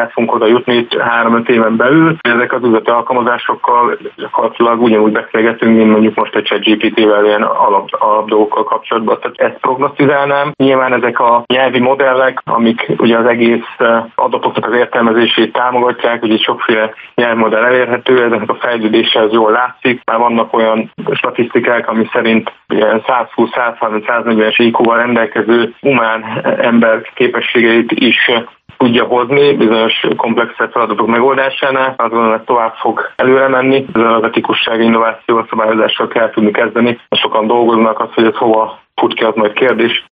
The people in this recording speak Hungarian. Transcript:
el fogunk oda jutni 3-5 éven belül. Ezek az üzleti alkalmazásokkal gyakorlatilag ugyanúgy beszélgetünk, mint mondjuk most egy ChatGPT-vel ilyen alap dolgokkal kapcsolatban. Tehát ezt prognosztizálnám. Nyilván ezek a nyelvi modellek, amik ugye az egész adatoknak az értelmezését támogatják, ugye sokféle nyelvmodell elérhető, ezeknek a fejlődése az jól látszik. Már vannak olyan statisztikák, ami szerint 120-130-140-es IQ-val rendelkező humán ember képességeit is tudja hozni bizonyos komplexebb feladatok megoldásánál, azt gondolom, hogy tovább fog előre menni. Ezzel az etikusság, innováció, szabályozással kell tudni kezdeni. Sokan dolgoznak, az, hogy ez hova fut ki, az majd kérdés.